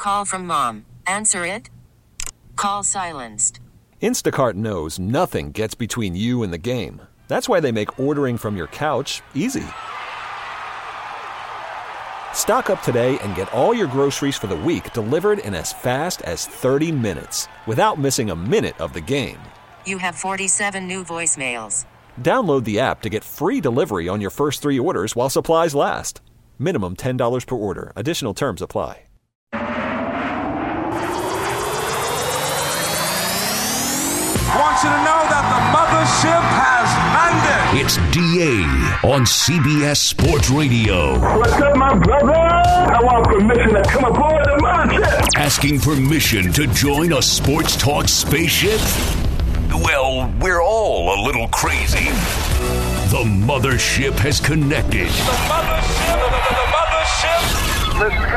call from mom. Answer it. Call silenced. Instacart knows nothing gets between you and the game. That's why they make ordering from your couch easy. Stock up today and get all your groceries for the week delivered in as fast as 30 minutes without missing a minute of the game. You have 47 new voicemails. Download the app to get free delivery on your first 3 orders while supplies last. Minimum $10 per order. Additional terms apply. I want you to know that the mothership has landed. It's DA on CBS Sports Radio. What's up, my brother? I want permission to come aboard the mothership. Asking permission to join a sports talk spaceship? Well, we're all a little crazy. The mothership has connected. The mothership. Let's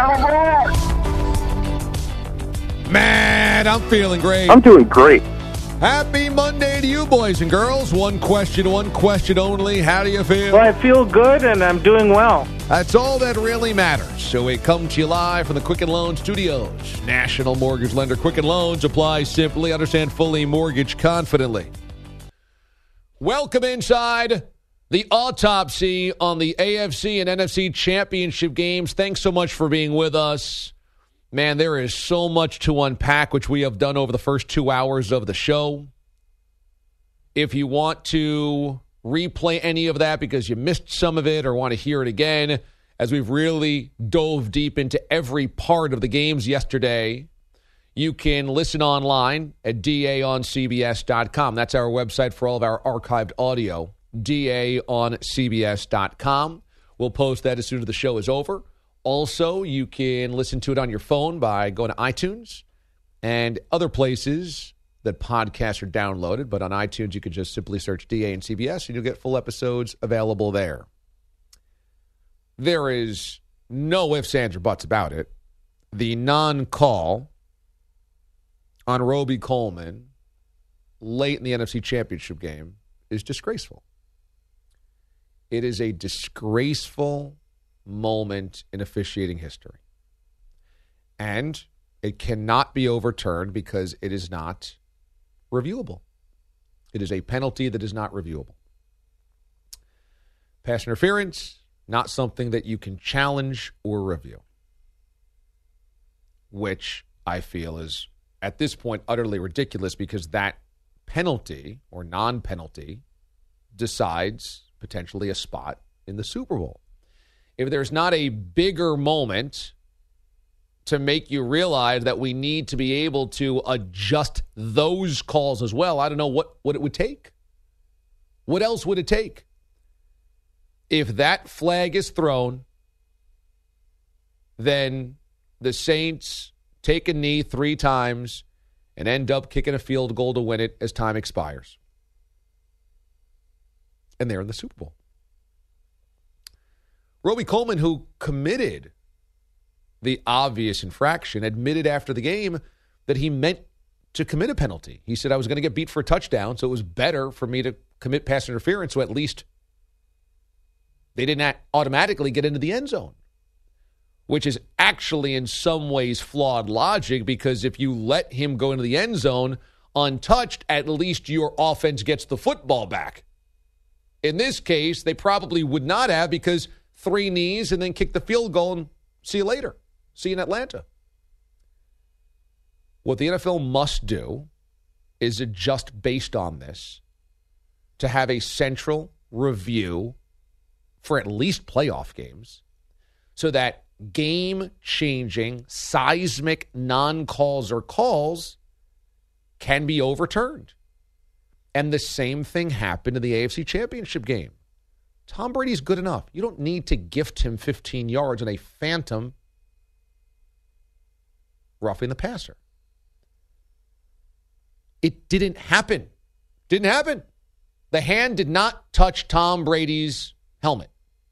come aboard. Man, I'm feeling great. I'm doing great. Happy Monday to you, boys and girls. One question only. How do you feel? Well, I feel good, and I'm doing well. That's all that really matters. So we come to you live from the Quicken Loans Studios. National Mortgage Lender. Quicken Loans. Apply simply. Understand fully. Mortgage confidently. Welcome inside the autopsy on the AFC and NFC championship games. Thanks so much for being with us. Man, there is so much to unpack, which we have done over the first 2 hours of the show. If you want to replay any of that because you missed some of it or want to hear it again, as we've really dove deep into every part of the games yesterday, you can listen online at daoncbs.com. That's our website for all of our archived audio, daoncbs.com. We'll post that as soon as the show is over. Also, you can listen to it on your phone by going to iTunes and other places that podcasts are downloaded. But on iTunes, you can just simply search DA and CBS, and you'll get full episodes available there. There is no ifs, ands, or buts about it. The non-call on Roby Coleman late in the NFC Championship game is disgraceful. It is a disgraceful moment in officiating history. And it cannot be overturned because it is not reviewable. It is a penalty that is not reviewable. Pass interference, not something that you can challenge or review, which I feel is, at this point, utterly ridiculous because that penalty or non-penalty decides potentially a spot in the Super Bowl. If there's not a bigger moment to make you realize that we need to be able to adjust those calls as well, I don't know what it would take. What else would it take? If that flag is thrown, then the Saints take a knee 3 times and end up kicking a field goal to win it as time expires. And they're in the Super Bowl. Roby Coleman, who committed the obvious infraction, admitted after the game that he meant to commit a penalty. He said, I was going to get beat for a touchdown, so it was better for me to commit pass interference, so at least they didn't automatically get into the end zone, which is actually in some ways flawed logic because if you let him go into the end zone untouched, at least your offense gets the football back. In this case, they probably would not have because 3 knees and then kick the field goal and see you later. See you in Atlanta. What the NFL must do is adjust based on this to have a central review for at least playoff games so that game-changing, seismic non-calls or calls can be overturned. And the same thing happened in the AFC Championship game. Tom Brady's good enough. You don't need to gift him 15 yards on a phantom roughing the passer. It didn't happen. Didn't happen. The hand did not touch Tom Brady's helmet.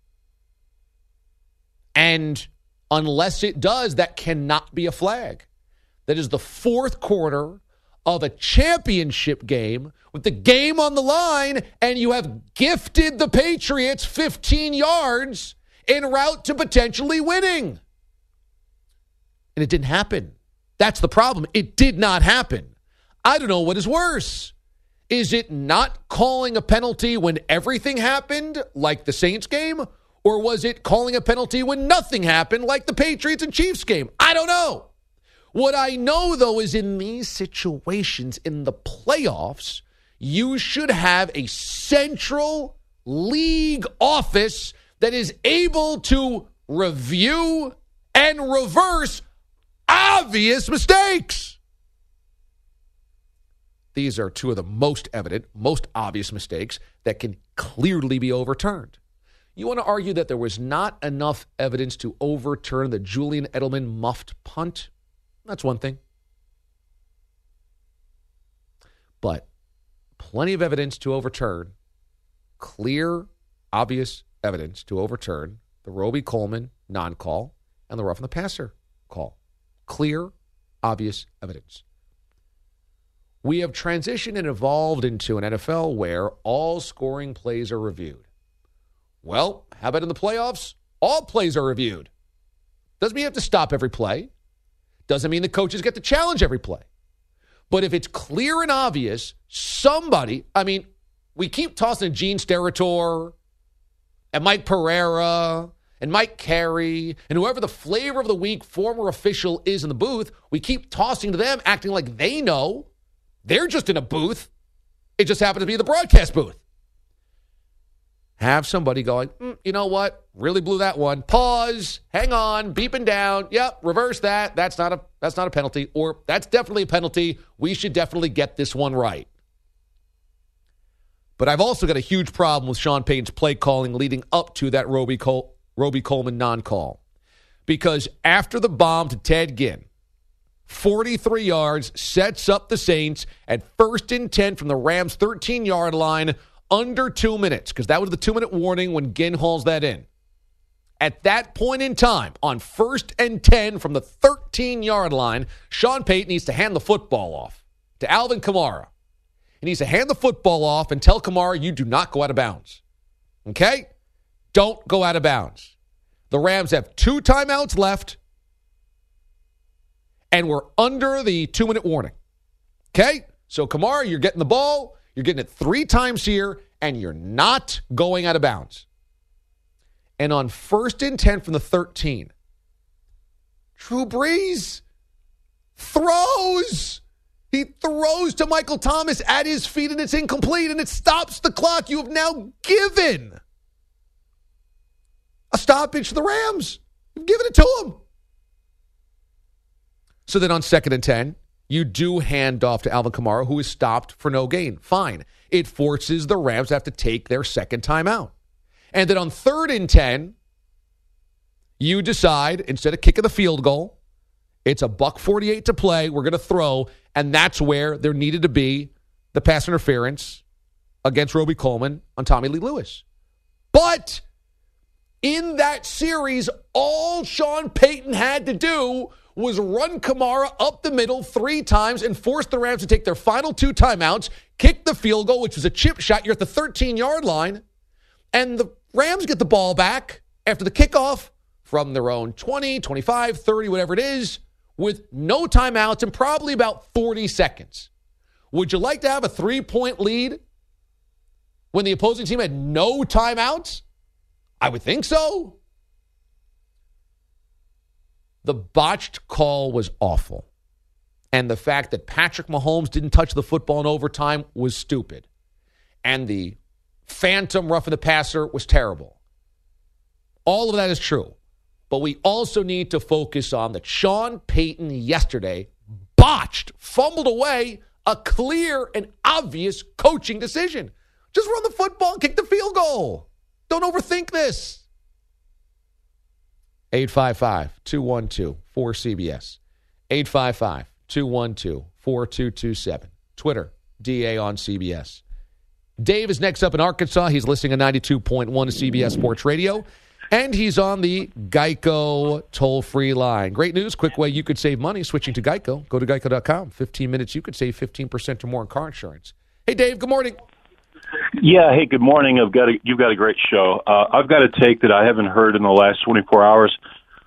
And unless it does, that cannot be a flag. That is the 4th quarter of a championship game with the game on the line, and you have gifted the Patriots 15 yards en route to potentially winning. And it didn't happen. That's the problem. It did not happen. I don't know what is worse. Is it not calling a penalty when everything happened, like the Saints game? Or was it calling a penalty when nothing happened, like the Patriots and Chiefs game? I don't know. What I know, though, is in these situations, in the playoffs, you should have a central league office that is able to review and reverse obvious mistakes. These are two of the most evident, most obvious mistakes that can clearly be overturned. You want to argue that there was not enough evidence to overturn the Julian Edelman muffed punt? That's one thing. But plenty of evidence to overturn, clear, obvious evidence to overturn the Roby-Coleman non-call and the roughing the passer call. Clear, obvious evidence. We have transitioned and evolved into an NFL where all scoring plays are reviewed. Well, how about in the playoffs? All plays are reviewed. Doesn't mean you have to stop every play. Doesn't mean the coaches get to challenge every play. But if it's clear and obvious, we keep tossing Gene Steratore and Mike Pereira and Mike Carey and whoever the flavor of the week former official is in the booth, we keep tossing to them, acting like they know. They're just in a booth. It just happens to be the broadcast booth. Have somebody going, you know what? Really blew that one. Pause. Hang on. Beeping down. Yep. Reverse that. That's not a penalty. Or that's definitely a penalty. We should definitely get this one right. But I've also got a huge problem with Sean Payton's play calling leading up to that Roby-Coleman non-call. Because after the bomb to Ted Ginn, 43 yards, sets up the Saints at 1st and 10 from the Rams' 13-yard line, under 2 minutes, because that was the 2-minute warning when Ginn hauls that in. At that point in time, on 1st and 10 from the 13-yard line, Sean Payton needs to hand the football off to Alvin Kamara. He needs to hand the football off and tell Kamara, you do not go out of bounds. Okay? Don't go out of bounds. The Rams have 2 timeouts left, and we're under the 2-minute warning. Okay? So, Kamara, you're getting the ball. You're getting it 3 times here, and you're not going out of bounds. And on 1st and 10 from the 13, Drew Brees throws. He throws to Michael Thomas at his feet, and it's incomplete, and it stops the clock. You have now given a stoppage to the Rams. You've given it to them. So then on 2nd and 10, you do hand off to Alvin Kamara, who is stopped for no gain. Fine. It forces the Rams to have to take their second timeout. And then on 3rd and 10, you decide, instead of kicking the field goal, it's $1:48 to play, we're going to throw, and that's where there needed to be the pass interference against Roby-Coleman on Tommy Lee Lewis. But in that series, all Sean Payton had to do was run Kamara up the middle 3 times and force the Rams to take their final 2 timeouts, kick the field goal, which was a chip shot. You're at the 13-yard line, and the Rams get the ball back after the kickoff from their own 20, 25, 30, whatever it is, with no timeouts and probably about 40 seconds. Would you like to have a 3-point lead when the opposing team had no timeouts? I would think so. The botched call was awful. And the fact that Patrick Mahomes didn't touch the football in overtime was stupid. And the phantom roughing the passer was terrible. All of that is true. But we also need to focus on that Sean Payton yesterday botched, fumbled away a clear and obvious coaching decision. Just run the football and kick the field goal. Don't overthink this. 855-212-4CBS. 855-212-4227. Twitter, DA on CBS. Dave is next up in Arkansas. He's listening to 92.1 CBS Sports Radio. And he's on the Geico toll-free line. Great news. Quick way you could save money switching to Geico. Go to geico.com. 15 minutes, you could save 15% or more on car insurance. Hey, Dave, good morning. Yeah, hey, good morning. You've got a great show. I've got a take that I haven't heard in the last 24 hours.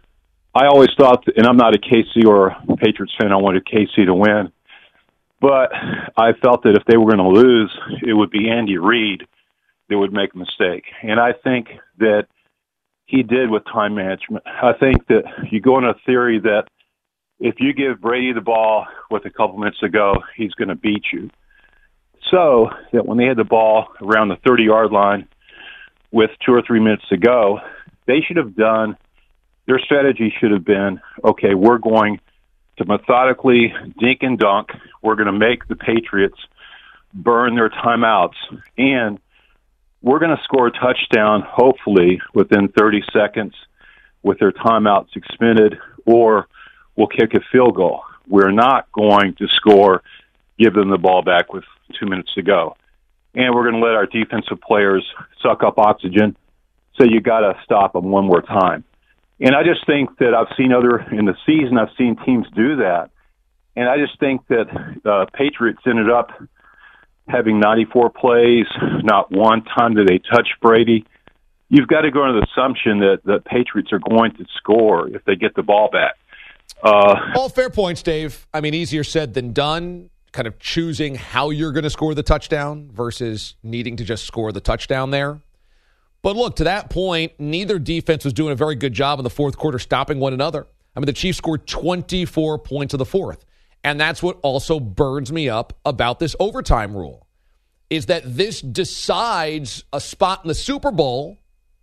I always thought, and I'm not a KC or Patriots fan, I wanted KC to win. But I felt that if they were going to lose, it would be Andy Reid that would make a mistake. And I think that he did with time management. I think that you go on a theory that if you give Brady the ball with a couple minutes to go, he's going to beat you. So that when they had the ball around the 30-yard line with 2 or 3 minutes to go, they should have done, their strategy should have been, okay, we're going to methodically dink and dunk. We're going to make the Patriots burn their timeouts, and we're going to score a touchdown, hopefully, within 30 seconds with their timeouts expended, or we'll kick a field goal. We're not going to score, give them the ball back with 2 minutes to go. And we're going to let our defensive players suck up oxygen, so you got to stop them one more time. And I just think that in the season, I've seen teams do that. And I just think that Patriots ended up having 94 plays, not one time did they touch Brady. You've got to go under the assumption that the Patriots are going to score if they get the ball back. All fair points, Dave. I mean, easier said than done, kind of choosing how you're going to score the touchdown versus needing to just score the touchdown there. But look, to that point, neither defense was doing a very good job in the fourth quarter stopping one another. I mean, the Chiefs scored 24 points in the fourth. And that's what also burns me up about this overtime rule, is that this decides a spot in the Super Bowl,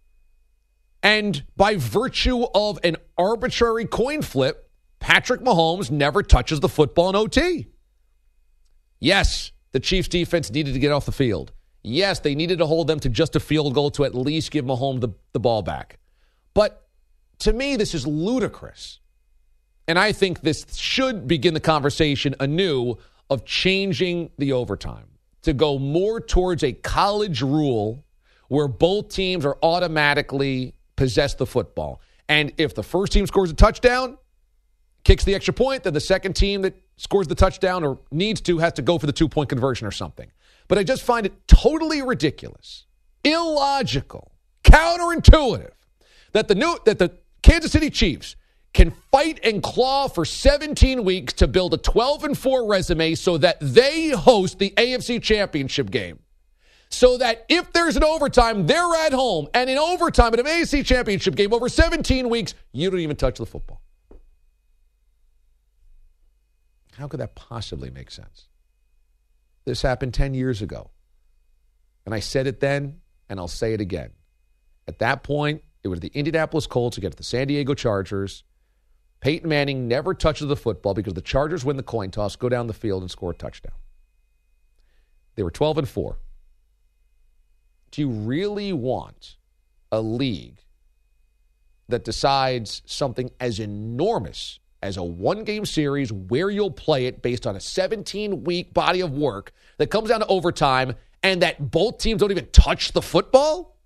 and by virtue of an arbitrary coin flip, Patrick Mahomes never touches the football in OT. Yes, the Chiefs defense needed to get off the field. Yes, they needed to hold them to just a field goal to at least give Mahomes the ball back. But to me, this is ludicrous. And I think this should begin the conversation anew of changing the overtime to go more towards a college rule where both teams are automatically possess the football. And if the first team scores a touchdown, kicks the extra point, then the second team that scores the touchdown or needs to has to go for the 2-point conversion or something. But I just find it totally ridiculous, illogical, counterintuitive that the Kansas City Chiefs can fight and claw for 17 weeks to build a 12-4 resume so that they host the AFC Championship game. So that if there's an overtime, they're at home. And in overtime at an AFC Championship game over 17 weeks, you don't even touch the football. How could that possibly make sense? This happened 10 years ago. And I said it then, and I'll say it again. At that point, it was the Indianapolis Colts against the San Diego Chargers. Peyton Manning never touches the football because the Chargers win the coin toss, go down the field, and score a touchdown. They were 12-4. Do you really want a league that decides something as enormous as a one-game series where you'll play it based on a 17-week body of work that comes down to overtime and that both teams don't even touch the football?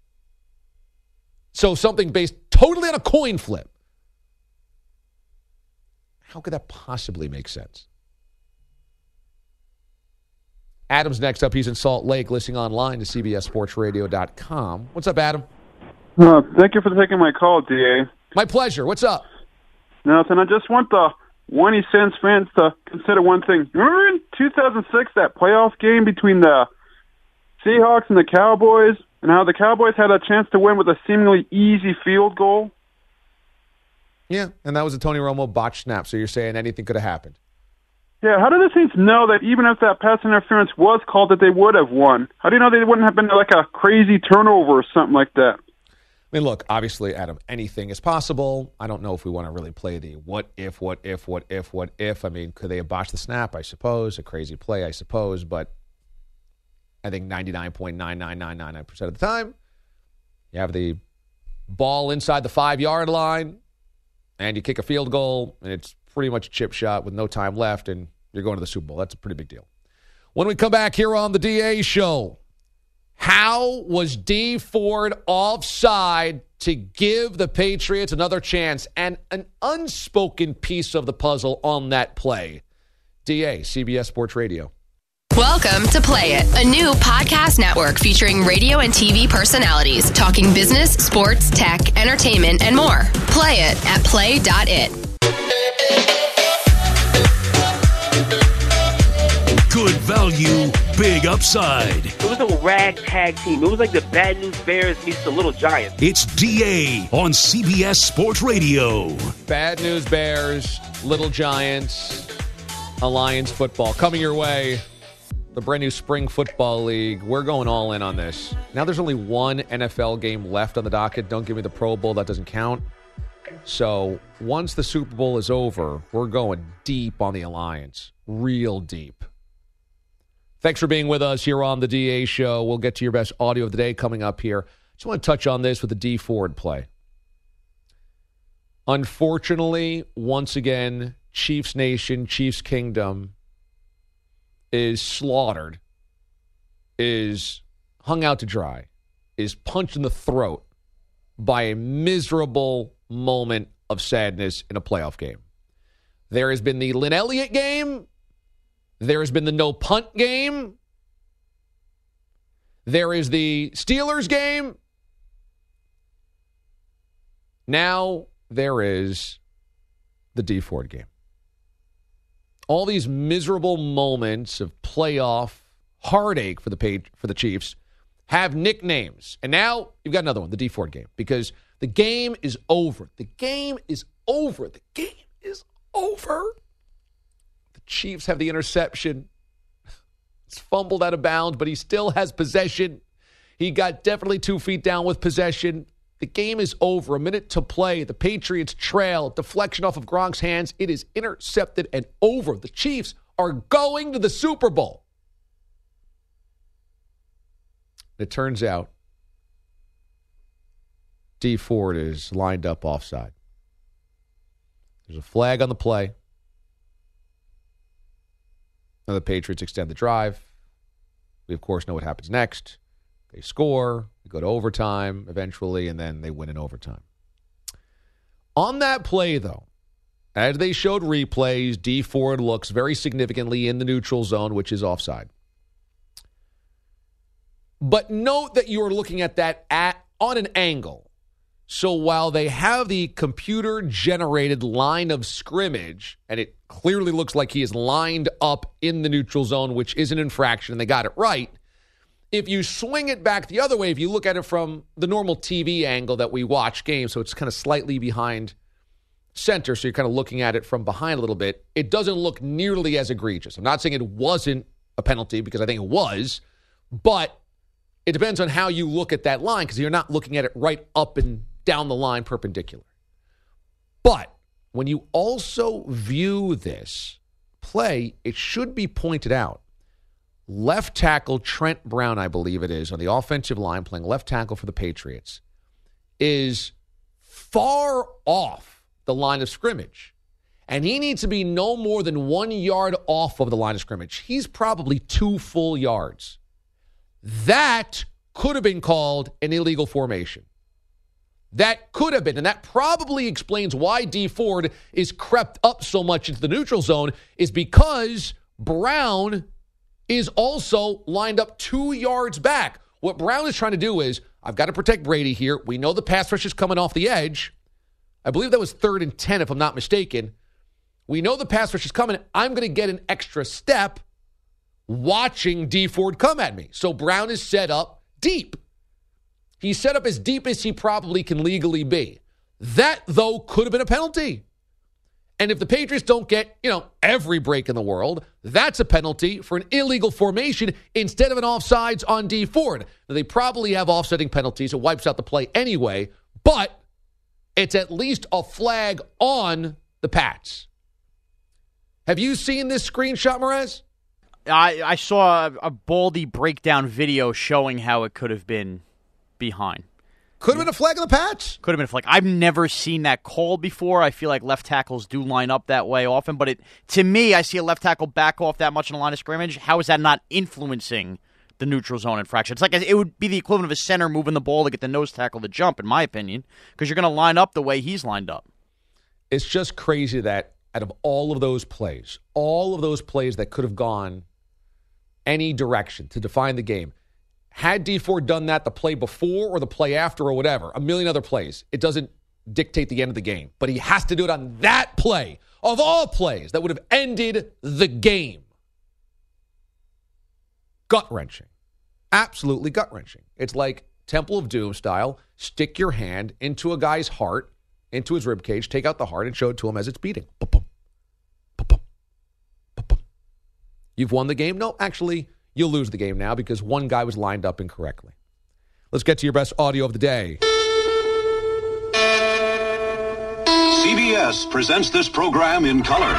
So something based totally on a coin flip. How could that possibly make sense? Adam's next up. He's in Salt Lake, listening online to CBSSportsRadio.com. What's up, Adam? Thank you for taking my call, DA. My pleasure. What's up? Nothing. I just want the 1 cents fans to consider one thing. Remember in 2006, that playoff game between the Seahawks and the Cowboys, and how the Cowboys had a chance to win with a seemingly easy field goal? Yeah, and that was a Tony Romo botched snap, so you're saying anything could have happened. Yeah, how do the Saints know that even if that pass interference was called, that they would have won? How do you know they wouldn't have been like a crazy turnover or something like that? I mean, look, obviously, Adam, anything is possible. I don't know if we want to really play the what if. I mean, could they have botched the snap? I suppose. A crazy play, I suppose. But I think 99.99999% of the time, you have the ball inside the 5-yard line, and you kick a field goal, and it's pretty much a chip shot with no time left, and you're going to the Super Bowl. That's a pretty big deal. When we come back here on the DA Show, how was Dee Ford offside to give the Patriots another chance, and an unspoken piece of the puzzle on that play? DA, CBS Sports Radio. Welcome to Play It, a new podcast network featuring radio and TV personalities talking business, sports, tech, entertainment, and more. Play it at play.it. Good value, big upside. It was a ragtag team. It was like the Bad News Bears meets the Little Giants. It's DA on CBS Sports Radio. Bad News Bears, Little Giants, Alliance football. Coming your way, the brand new Spring Football League. We're going all in on this. Now there's only one NFL game left on the docket. Don't give me the Pro Bowl. That doesn't count. So once the Super Bowl is over, we're going deep on the Alliance. Real deep. Thanks for being with us here on the DA Show. We'll get to your best audio of the day coming up here. Just want to touch on this with the D Ford play. Unfortunately, once again, Chiefs Nation, Chiefs Kingdom is slaughtered, is hung out to dry, is punched in the throat by a miserable moment of sadness in a playoff game. There has been the Lynn Elliott game. There has been the no punt game. There is the Steelers game. Now there is the D Ford game. All these miserable moments of playoff heartache for the Chiefs have nicknames. And now you've got another one, the D Ford game, because the game is over. The game is over. The game is over. Chiefs have the interception. It's fumbled out of bounds, but he still has possession. He got definitely 2 feet down with possession. The game is over. A minute to play. The Patriots trail. Deflection off of Gronk's hands. It is intercepted and over. The Chiefs are going to the Super Bowl. It turns out D Ford is lined up offside. There's a flag on the play. Now the Patriots extend the drive. We, of course, know what happens next. They score. We go to overtime eventually, and then they win in overtime. On that play, though, as they showed replays, D Ford looks very significantly in the neutral zone, which is offside. But note that you are looking at that on an angle. So while they have the computer-generated line of scrimmage, and it clearly looks like he is lined up in the neutral zone, which is an infraction, and they got it right, if you swing it back the other way, if you look at it from the normal TV angle that we watch games, so it's kind of slightly behind center, so you're kind of looking at it from behind a little bit, it doesn't look nearly as egregious. I'm not saying it wasn't a penalty, because I think it was, but it depends on how you look at that line, because you're not looking at it right up and down the line perpendicular. But when you also view this play, it should be pointed out. Left tackle Trent Brown, I believe it is, on the offensive line, playing left tackle for the Patriots, is far off the line of scrimmage. And he needs to be no more than 1 yard off of the line of scrimmage. He's probably 2 full yards. That could have been called an illegal formation. That could have been, and that probably explains why D Ford is crept up so much into the neutral zone, is because Brown is also lined up 2 yards back. What Brown is trying to do is, I've got to protect Brady here. We know the pass rush is coming off the edge. I believe that was 3rd and 10, if I'm not mistaken. We know the pass rush is coming. I'm going to get an extra step watching D Ford come at me. So Brown is set up deep. He's set up as deep as he probably can legally be. That, though, could have been a penalty. And if the Patriots don't get, every break in the world, that's a penalty for an illegal formation instead of an offsides on D Ford. Now, they probably have offsetting penalties. It wipes out the play anyway, but it's at least a flag on the Pats. Have you seen this screenshot, Merez? I saw a Baldy breakdown video showing how it could have been behind. Could have been a flag on the Pats. Could have been a flag. I've never seen that called before. I feel like left tackles do line up that way often, but to me, I see a left tackle back off that much in the line of scrimmage. How is that not influencing the neutral zone infraction? It's like it would be the equivalent of a center moving the ball to get the nose tackle to jump, in my opinion, because you're going to line up the way he's lined up. It's just crazy that out of all of those plays that could have gone any direction to define the game. Had Dee Ford done that the play before or the play after or whatever, a million other plays, it doesn't dictate the end of the game. But he has to do it on that play, of all plays, that would have ended the game. Gut-wrenching. Absolutely gut-wrenching. It's like Temple of Doom style, stick your hand into a guy's heart, into his ribcage, take out the heart, and show it to him as it's beating. Ba-bum. Ba-bum. Ba-bum. You've won the game? No, actually, you'll lose the game now because one guy was lined up incorrectly. Let's get to your best audio of the day. CBS presents this program in color.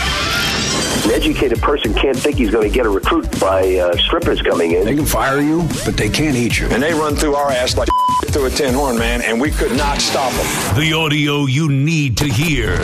An educated person can't think he's going to get a recruit by strippers coming in. They can fire you, but they can't eat you. And they run through our ass like through a tin horn, man, and we could not stop them. The audio you need to hear.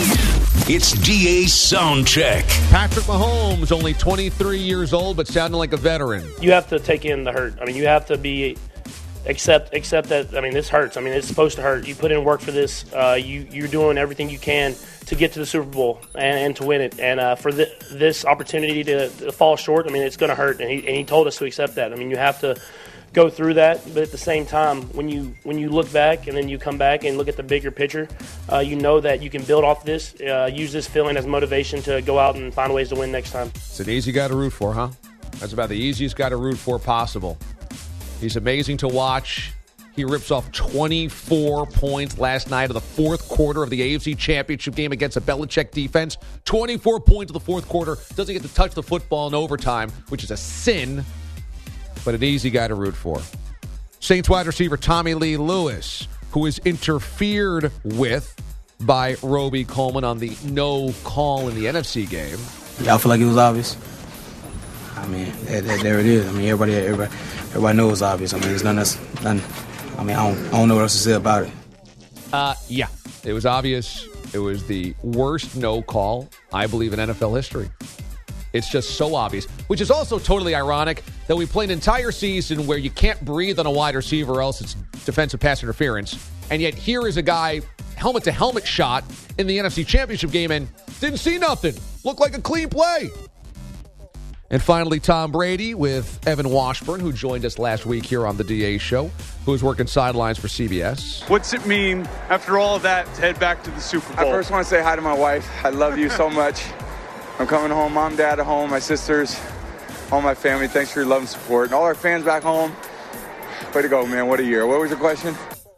It's DA's Soundcheck. Patrick Mahomes, only 23 years old, but sounding like a veteran. You have to take in the hurt. I mean, you have to be accept that. I mean, this hurts. I mean, it's supposed to hurt. You put in work for this. You're doing everything you can to get to the Super Bowl and to win it. And for this opportunity to fall short, I mean, it's going to hurt. And he told us to accept that. I mean, you have to go through that, but at the same time, when you look back and then you come back and look at the bigger picture, you know that you can build off this, use this feeling as motivation to go out and find ways to win next time. It's an easy guy to root for, huh? That's about the easiest guy to root for possible. He's amazing to watch. He rips off 24 points last night of the fourth quarter of the AFC Championship game against a Belichick defense. 24 points of the fourth quarter. Doesn't get to touch the football in overtime, which is a sin, but an easy guy to root for. Saints wide receiver Tommy Lee Lewis, who is interfered with by Roby Coleman on the no call in the NFC game. Yeah, I feel like it was obvious. I mean, there it is. I mean, everybody knows it's obvious. I mean, there's nothing. I mean, I don't know what else to say about it. Yeah, it was obvious. It was the worst no call, I believe, in NFL history. It's just so obvious, which is also totally ironic that we play an entire season where you can't breathe on a wide receiver or else it's defensive pass interference. And yet here is a guy, helmet-to-helmet shot in the NFC Championship game and didn't see nothing. Looked like a clean play. And finally, Tom Brady with Evan Washburn, who joined us last week here on the DA Show, who is working sidelines for CBS. What's it mean, after all of that, to head back to the Super Bowl? I first want to say hi to my wife. I love you so much. I'm coming home. Mom, Dad at home, my sisters, all my family. Thanks for your love and support. And all our fans back home, way to go, man. What a year. What was your question?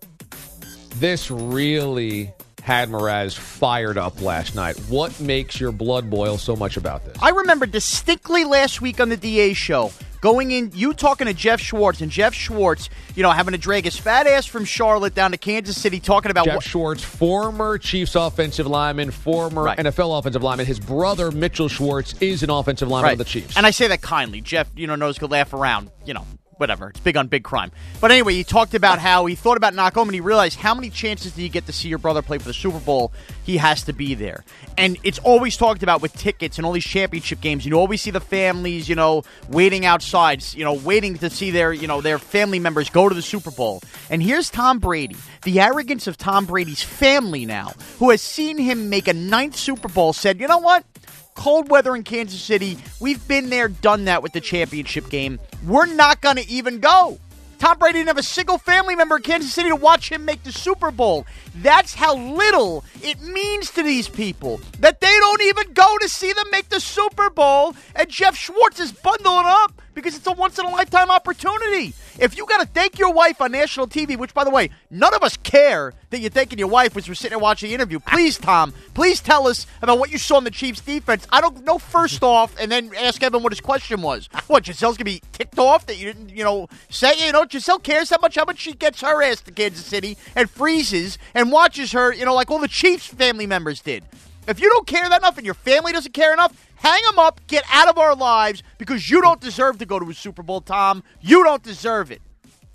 This really had Mraz fired up last night. What makes your blood boil so much about this? I remember distinctly last week on the DA show, going in, you talking to Jeff Schwartz, and Jeff Schwartz, having to drag his fat ass from Charlotte down to Kansas City, talking about Jeff Schwartz, former Chiefs offensive lineman, former NFL offensive lineman. His brother, Mitchell Schwartz, is an offensive lineman of the Chiefs. And I say that kindly. Jeff, knows to laugh around, whatever. It's big on big crime. But anyway, he talked about how he thought about knock home, and he realized how many chances do you get to see your brother play for the Super Bowl? He has to be there. And it's always talked about with tickets and all these championship games. You always see the families, waiting outside, waiting to see their family members go to the Super Bowl. And here's Tom Brady, the arrogance of Tom Brady's family now, who has seen him make a 9th Super Bowl, said, you know what? Cold weather in Kansas City. We've been there, done that with the championship game. We're not going to even go. Tom Brady didn't have a single family member in Kansas City to watch him make the Super Bowl. That's how little it means to these people that they don't even go to see them make the Super Bowl, and Jeff Schwartz is bundling up because it's a once-in-a-lifetime opportunity. If you got to thank your wife on national TV, which, by the way, none of us care that you're thanking your wife as we're sitting there watching the interview. Please, Tom, please tell us about what you saw in the Chiefs' defense. I don't know first off, and then ask Evan what his question was. What, Gisele's going to be ticked off that you didn't, say, Gisele cares how much she gets her ass to Kansas City and freezes and watches her, like all the Chiefs family members did. If you don't care that enough and your family doesn't care enough, hang them up, get out of our lives, because you don't deserve to go to a Super Bowl, Tom. You don't deserve it.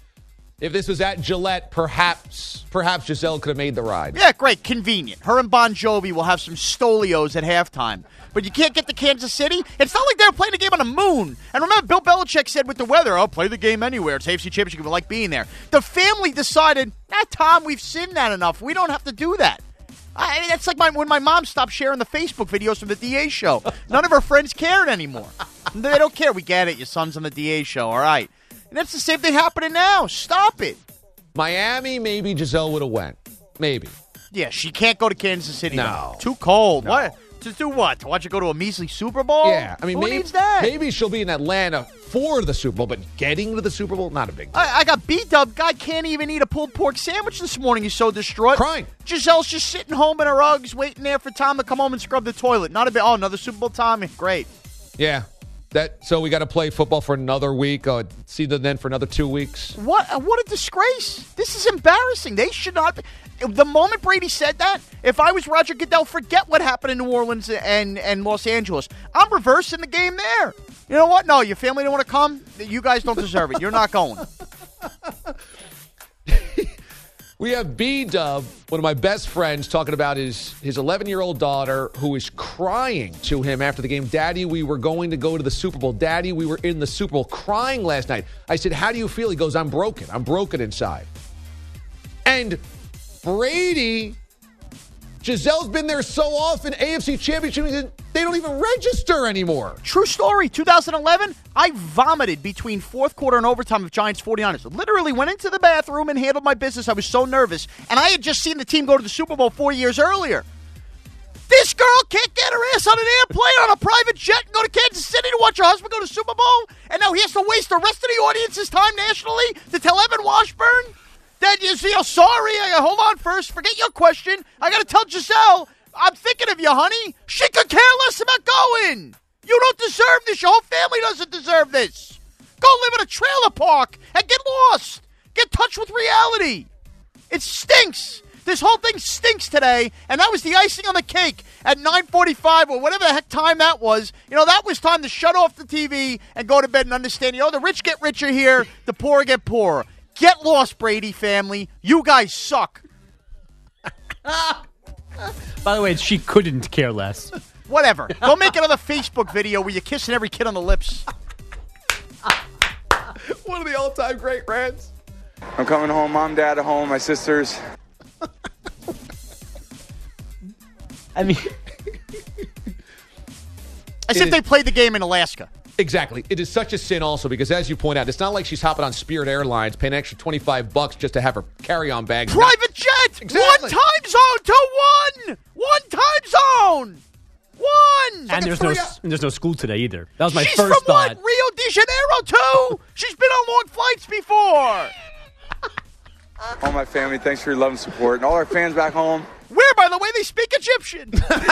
If this was at Gillette, perhaps Gisele could have made the ride. Yeah, great, convenient. Her and Bon Jovi will have some Stolios at halftime. But you can't get to Kansas City? It's not like they were playing a game on the moon. And remember, Bill Belichick said with the weather, I'll play the game anywhere. It's AFC Championship. We like being there. The family decided, Tom, we've seen that enough. We don't have to do that. I mean, that's like when my mom stopped sharing the Facebook videos from the DA show. None of her friends cared anymore. They don't care. We get it. Your son's on the DA show. All right. And that's the same thing happening now. Stop it. Miami, maybe Giselle would have went. Maybe. Yeah, she can't go to Kansas City. No. Though. Too cold. No. What? To do what? To watch her go to a measly Super Bowl? Yeah. I mean, Who needs that? Maybe she'll be in Atlanta for the Super Bowl, but getting to the Super Bowl, not a big deal. I got B-Dub. Guy can't even eat a pulled pork sandwich this morning. He's so distraught. Crying. Giselle's just sitting home in her Uggs, waiting there for Tom to come home and scrub the toilet. Not a bit. Oh, another Super Bowl Tommy. Great. Yeah. So we got to play football for another week. See them then for another 2 weeks. What a disgrace. This is embarrassing. They should not be. The moment Brady said that, if I was Roger Goodell, forget what happened in New Orleans and Los Angeles. I'm reversing the game there. You know what? No, your family don't want to come. You guys don't deserve it. You're not going. We have B-Dub, one of my best friends, talking about his 11-year-old daughter who is crying to him after the game. Daddy, we were going to go to the Super Bowl. Daddy, we were in the Super Bowl, crying last night. I said, how do you feel? He goes, I'm broken. I'm broken inside. And Brady, Giselle's been there so often, AFC Championship, they don't even register anymore. True story. 2011, I vomited between fourth quarter and overtime of Giants 49ers. Literally went into the bathroom and handled my business. I was so nervous. And I had just seen the team go to the Super Bowl 4 years earlier. This girl can't get her ass on an airplane on a private jet and go to Kansas City to watch her husband go to Super Bowl? And now he has to waste the rest of the audience's time nationally to tell Evan Washburn that you see, sorry, hold on first. Forget your question. I got to tell Giselle, I'm thinking of you, honey. She could care less about going. You don't deserve this. Your whole family doesn't deserve this. Go live in a trailer park and get lost. Get in touch with reality. It stinks. This whole thing stinks today, and that was the icing on the cake at 9:45 or whatever the heck time that was. You know, that was time to shut off the TV and go to bed and understand, the rich get richer here, the poor get poorer. Get lost, Brady family. You guys suck. By the way, she couldn't care less. Whatever. Go make another Facebook video where you're kissing every kid on the lips. One of the all-time great rants. I'm coming home. Mom, Dad at home. My sisters. I mean, as if they played the game in Alaska. Exactly. It is such a sin also because, as you point out, it's not like she's hopping on Spirit Airlines, paying an extra $25 just to have her carry-on bag. Private jet! Exactly. One time zone to one! One time zone! One! And there's no school today either. That was my She's first from thought. What? Rio de Janeiro, too! She's been on long flights before! All my family, thanks for your love and support. And all our fans back home. Where, by the way, they speak Egyptian.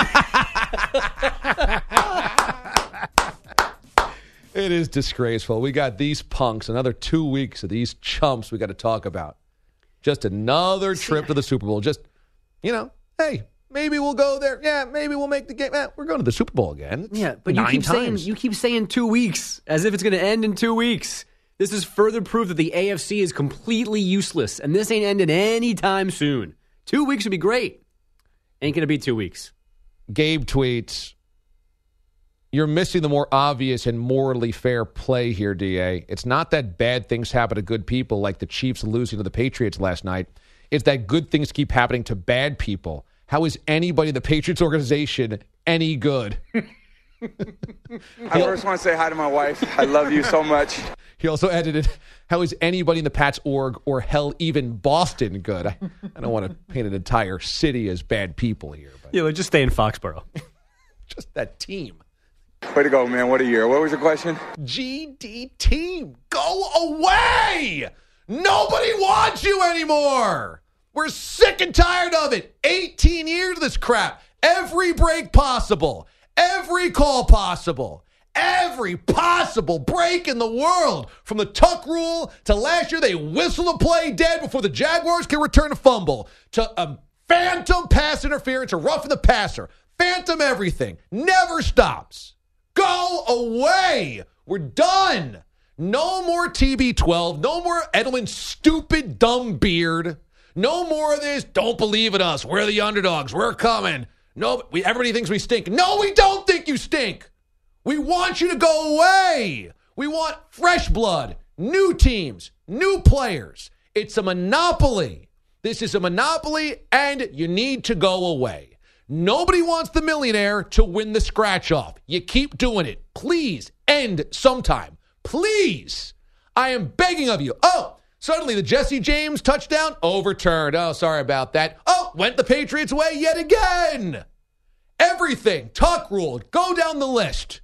It is disgraceful. We got these punks, another 2 weeks of these chumps we got to talk about. Just another trip to the Super Bowl. Just, hey, maybe we'll go there. Yeah, maybe we'll make the game. We're going to the Super Bowl again. Yeah, but you keep saying 2 weeks as if it's going to end in 2 weeks. This is further proof that the AFC is completely useless, and this ain't ending anytime soon. 2 weeks would be great. Ain't going to be 2 weeks. Gabe tweets, you're missing the more obvious and morally fair play here, DA. It's not that bad things happen to good people like the Chiefs losing to the Patriots last night. It's that good things keep happening to bad people. How is anybody in the Patriots organization any good? I first want to say hi to my wife. I love you so much. He also edited, how is anybody in the Pats org or hell even Boston good? I don't want to paint an entire city as bad people here. But Yeah, just stay in Foxborough. Just that team. Way to go, man. What a year. What was your question? GD team, go away! Nobody wants you anymore! We're sick and tired of it. 18 years of this crap. Every break possible. Every call possible. Every possible break in the world. From the tuck rule to last year they whistle the play dead before the Jaguars can return a fumble. To a phantom pass interference or roughing the passer. Phantom everything. Never stops. Go away. We're done. No more TB12. No more Edelman's stupid, dumb beard. No more of this. Don't believe in us. We're the underdogs. We're coming. No, everybody thinks we stink. No, we don't think you stink. We want you to go away. We want fresh blood, new teams, new players. It's a monopoly. This is a monopoly, and you need to go away. Nobody wants the millionaire to win the scratch-off. You keep doing it. Please end sometime. Please. I am begging of you. Oh, suddenly the Jesse James touchdown overturned. Oh, sorry about that. Oh, went the Patriots' way yet again. Everything. Tuck ruled. Go down the list.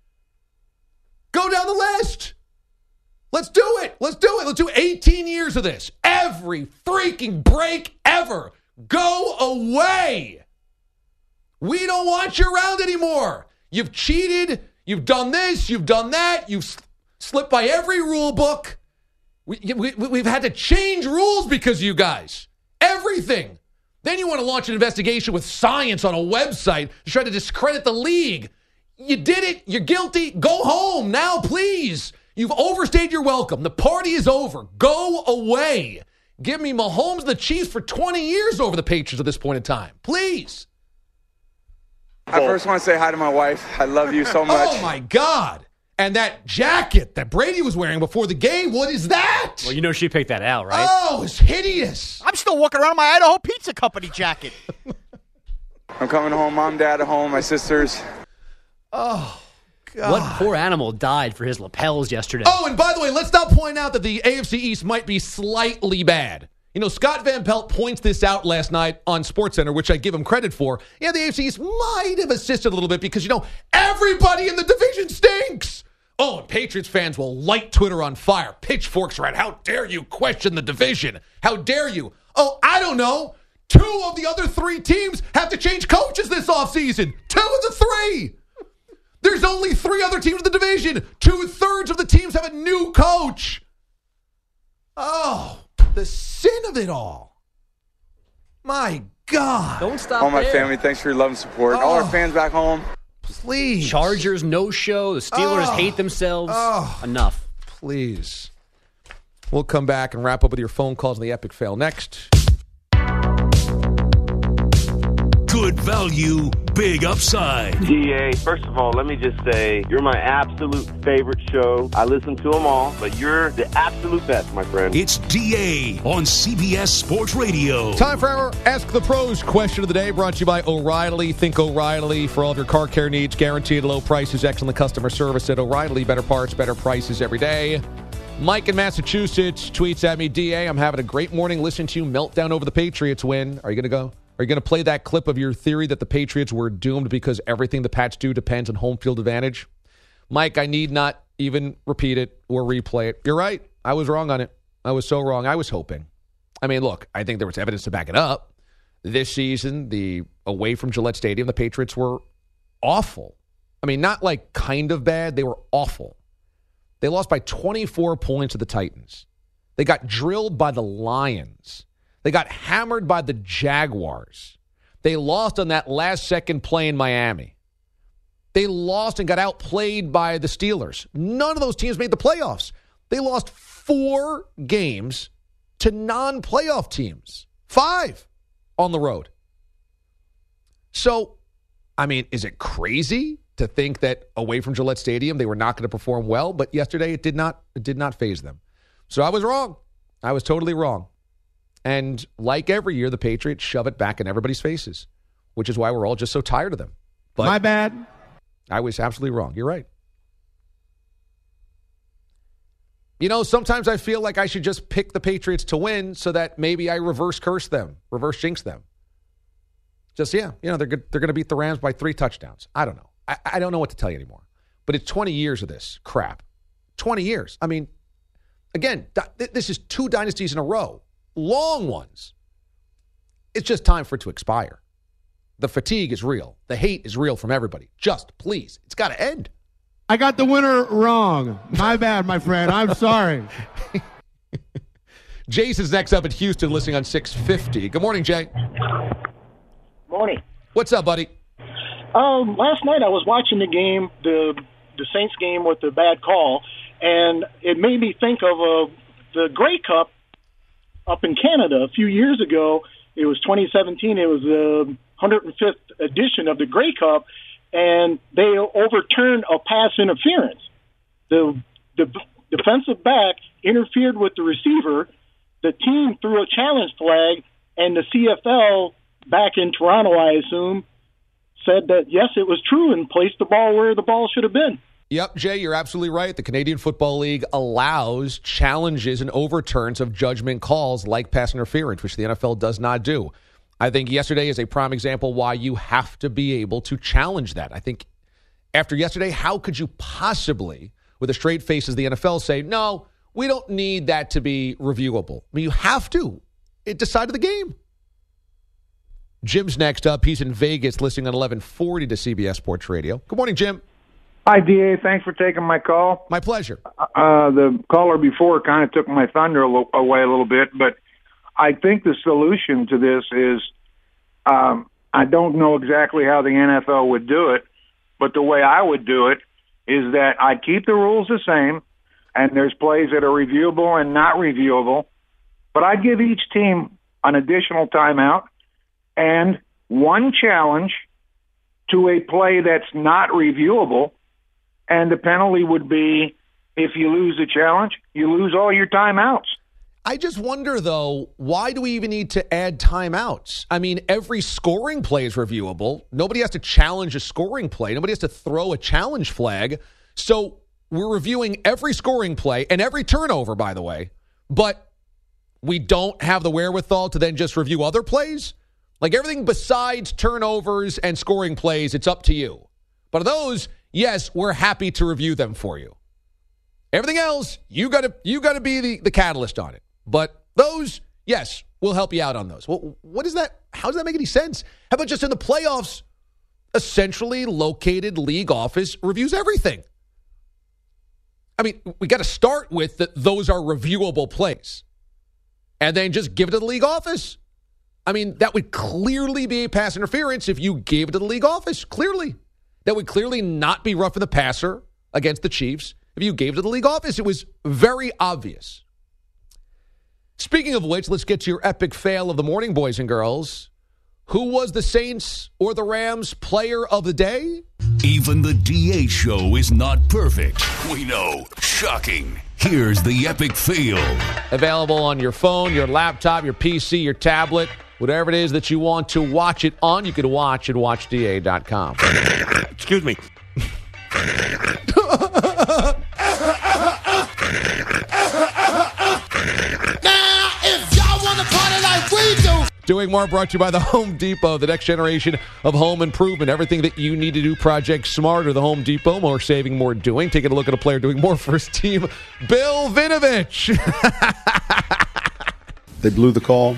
Go down the list. Let's do it. Let's do it. Let's do 18 years of this. Every freaking break ever. Go away. We don't want you around anymore. You've cheated. You've done this. You've done that. You've slipped by every rule book. We've had to change rules because of you guys. Everything. Then you want to launch an investigation with science on a website to try to discredit the league. You did it. You're guilty. Go home now, please. You've overstayed your welcome. The party is over. Go away. Give me Mahomes and the Chiefs for 20 years over the Patriots at this point in time. Please. I first want to say hi to my wife. I love you so much. Oh, my God. And that jacket that Brady was wearing before the game, what is that? Well, you know she picked that out, right? Oh, it's hideous. I'm still walking around in my Idaho Pizza Company jacket. I'm coming home. Mom, Dad at home. My sisters. Oh, God. What poor animal died for his lapels yesterday? Oh, and by the way, let's not point out that the AFC East might be slightly bad. You know, Scott Van Pelt points this out last night on SportsCenter, which I give him credit for. Yeah, the AFC East might have assisted a little bit because, you know, everybody in the division stinks. Oh, and Patriots fans will light Twitter on fire. Pitchforks are out. How dare you question the division? How dare you? Oh, I don't know. 2 of the other 3 teams have to change coaches this offseason. 2 of the 3. There's only 3 other teams in the division. 2/3 of the teams have a new coach. Oh, the sin of it all. My God. Don't stop All my there. family, thanks for your love and support. All our fans back home. Please. Chargers, no show. The Steelers hate themselves. Enough. Please. We'll come back and wrap up with your phone calls on the Epic Fail next. Good value, big upside. DA, first of all, let me just say, you're my absolute favorite show. I listen to them all, but you're the absolute best, my friend. It's DA on CBS Sports Radio. Time for our Ask the Pros question of the day, brought to you by O'Reilly. Think O'Reilly for all of your car care needs. Guaranteed low prices, excellent customer service at O'Reilly. Better parts, better prices every day. Mike in Massachusetts tweets at me, DA, I'm having a great morning listening to you meltdown over the Patriots win. Are you going to go? Are you going to play that clip of your theory that the Patriots were doomed because everything the Pats do depends on home field advantage? Mike, I need not even repeat it or replay it. You're right. I was wrong on it. I was so wrong. I was hoping. I mean, look, I think there was evidence to back it up. This season, away from Gillette Stadium, the Patriots were awful. I mean, not like kind of bad. They were awful. They lost by 24 points to the Titans. They got drilled by the Lions. They got hammered by the Jaguars. They lost on that last-second play in Miami. They lost and got outplayed by the Steelers. None of those teams made the playoffs. They lost 4 games to non-playoff teams. 5 on the road. So, I mean, is it crazy to think that away from Gillette Stadium they were not going to perform well? But yesterday it did not faze them. So I was wrong. I was totally wrong. And like every year, the Patriots shove it back in everybody's faces, which is why we're all just so tired of them. But my bad. I was absolutely wrong. You're right. You know, sometimes I feel like I should just pick the Patriots to win so that maybe I reverse curse them, reverse jinx them. Just, yeah, you know, they're going to beat the Rams by 3 touchdowns. I don't know. I don't know what to tell you anymore. But it's 20 years of this crap. 20 years. I mean, again, this is 2 dynasties in a row. Long ones. It's just time for it to expire. The fatigue is real. The hate is real from everybody. Just, please, it's got to end. I got the winner wrong. My bad, my friend. I'm sorry. Jason's next up at Houston, listening on 650. Good morning, Jay. Morning. What's up, buddy? Last night I was watching the game, the Saints game with the bad call, and it made me think of the Grey Cup up in Canada a few years ago. It was 2017. It was the 105th edition of the Grey Cup, and they overturned a pass interference. The defensive back interfered with the receiver. The team threw a challenge flag, And the CFL back in Toronto, I assume, said that, yes, it was true and placed the ball where the ball should have been. Yep, Jay, you're absolutely right. The Canadian Football League allows challenges and overturns of judgment calls like pass interference, which the NFL does not do. I think yesterday is a prime example why you have to be able to challenge that. I think after yesterday, how could you possibly, with a straight face as the NFL, say, no, we don't need that to be reviewable? I mean, you have to. It decided the game. Jim's next up. He's in Vegas listening on 1140 to CBS Sports Radio. Good morning, Jim. Hi, DA. Thanks for taking my call. My pleasure. The caller before kind of took my thunder away a little bit, but I think the solution to this is I don't know exactly how the NFL would do it, but the way I would do it is that I'd keep the rules the same, and there's plays that are reviewable and not reviewable, but I'd give each team an additional timeout and one challenge to a play that's not reviewable. And the penalty would be, if you lose the challenge, you lose all your timeouts. I just wonder, though, why do we even need to add timeouts? I mean, every scoring play is reviewable. Nobody has to challenge a scoring play. Nobody has to throw a challenge flag. So we're reviewing every scoring play and every turnover, by the way. But we don't have the wherewithal to then just review other plays? Like everything besides turnovers and scoring plays, it's up to you. But those, yes, we're happy to review them for you. Everything else, you got to be the catalyst on it. But those, yes, we'll help you out on those. Well, what is that? How does that make any sense? How about just in the playoffs, a centrally located league office reviews everything? I mean, we got to start with that those are reviewable plays. And then just give it to the league office. I mean, that would clearly be a pass interference if you gave it to the league office. Clearly. That would clearly not be roughing the passer against the Chiefs if you gave it to the league office. It was very obvious. Speaking of which, let's get to your epic fail of the morning, boys and girls. Who was the Saints or the Rams player of the day? Even the DA show is not perfect. We know. Shocking. Here's the epic fail. Available on your phone, your laptop, your PC, your tablet, whatever it is that you want to watch it on, you can watch at watchda.com. Excuse me. Now, if y'all want to party like we do. Doing More brought to you by the Home Depot, the next generation of home improvement. Everything that you need to do Project Smarter, the Home Depot. More saving, more doing. Taking a look at a player doing more for his team, Bill Vinovich. They blew the call.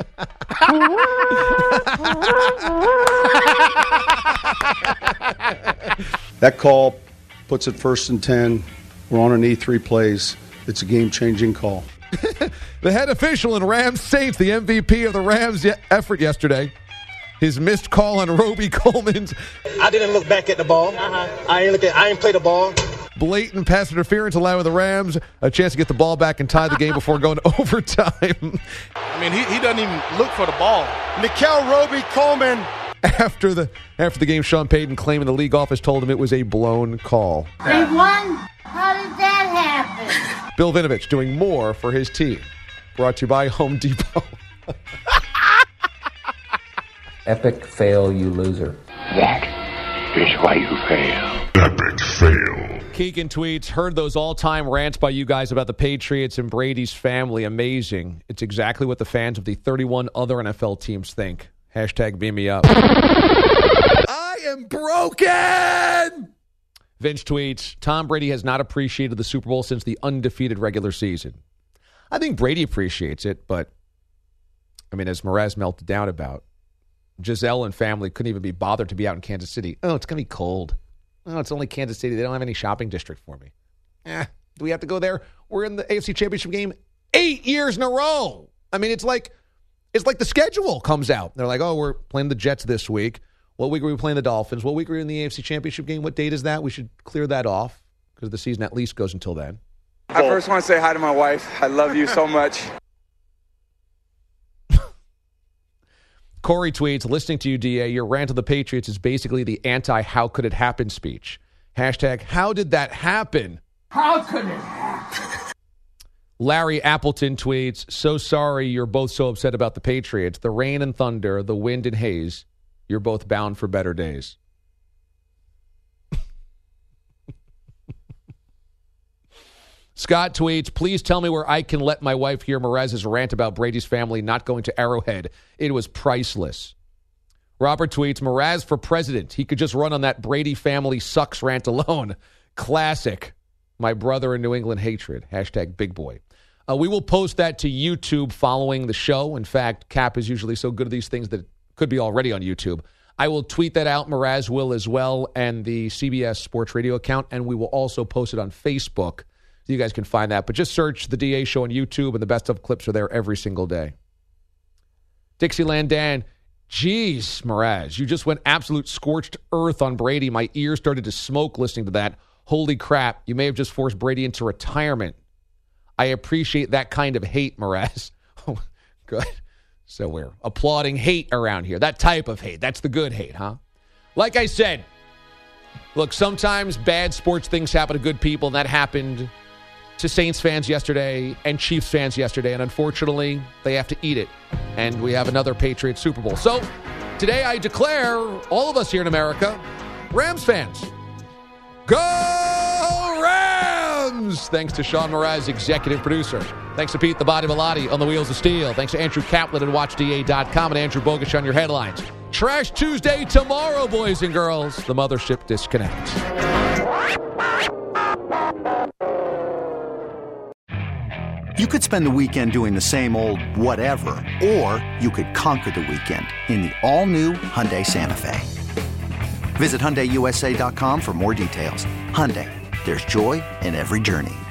That call puts it 1st and 10. We're on an E3 plays. It's a game-changing call. The head official in Rams Saints, the MVP of the Rams effort yesterday. His missed call on Roby Coleman's. I didn't look back at the ball. I ain't play the ball. Blatant pass interference allowing the Rams a chance to get the ball back and tie the game before going to overtime. I mean, he doesn't even look for the ball. Nickel Roby Coleman. After the game, Sean Payton claiming the league office told him it was a blown call. They won? How did that happen? Bill Vinovich doing more for his team. Brought to you by Home Depot. Epic fail, you loser. That is why you fail. Epic fail. Keegan tweets, heard those all-time rants by you guys about the Patriots and Brady's family. Amazing. It's exactly what the fans of the 31 other NFL teams think. Hashtag beam me up. I am broken! Vince tweets, Tom Brady has not appreciated the Super Bowl since the undefeated regular season. I think Brady appreciates it, but, I mean, as Mraz melted down about, Giselle and family couldn't even be bothered to be out in Kansas City. Oh, it's going to be cold. Oh, it's only Kansas City. They don't have any shopping district for me. Do we have to go there? We're in the AFC Championship game 8 years in a row. I mean, it's like the schedule comes out. They're like, oh, we're playing the Jets this week. What week are we playing the Dolphins? What week are we in the AFC Championship game? What date is that? We should clear that off because the season at least goes until then. I first want to say hi to my wife. I love you so much. Corey tweets, listening to you, DA, your rant of the Patriots is basically the anti-how could it happen speech. Hashtag, how did that happen? How could it happen? Larry Appleton tweets, so sorry you're both so upset about the Patriots. The rain and thunder, the wind and haze, you're both bound for better days. Scott tweets, please tell me where I can let my wife hear Mraz's rant about Brady's family not going to Arrowhead. It was priceless. Robert tweets, Mraz for president. He could just run on that Brady family sucks rant alone. Classic. My brother in New England hatred. Hashtag big boy. We will post that to YouTube following the show. In fact, Cap is usually so good at these things that it could be already on YouTube. I will tweet that out. Mraz will as well, and the CBS Sports Radio account, and we will also post it on Facebook. You guys can find that. But just search the DA Show on YouTube, and the best of clips are there every single day. Dixieland Dan, geez, Mraz, you just went absolute scorched earth on Brady. My ears started to smoke listening to that. Holy crap, you may have just forced Brady into retirement. I appreciate that kind of hate, Mraz. Good. So we're applauding hate around here. That type of hate. That's the good hate, huh? Like I said, look, sometimes bad sports things happen to good people, and that happened to Saints fans yesterday and Chiefs fans yesterday, and unfortunately, they have to eat it. And we have another Patriots Super Bowl. So today I declare all of us here in America Rams fans. Go Rams! Thanks to Sean Mraz, executive producer. Thanks to Pete the Body Bellotti on the Wheels of Steel. Thanks to Andrew Kaplan at WatchDA.com and Andrew Bogusch on your headlines. Trash Tuesday tomorrow, boys and girls. The Mothership disconnects. You could spend the weekend doing the same old whatever, or you could conquer the weekend in the all-new Hyundai Santa Fe. Visit HyundaiUSA.com for more details. Hyundai, there's joy in every journey.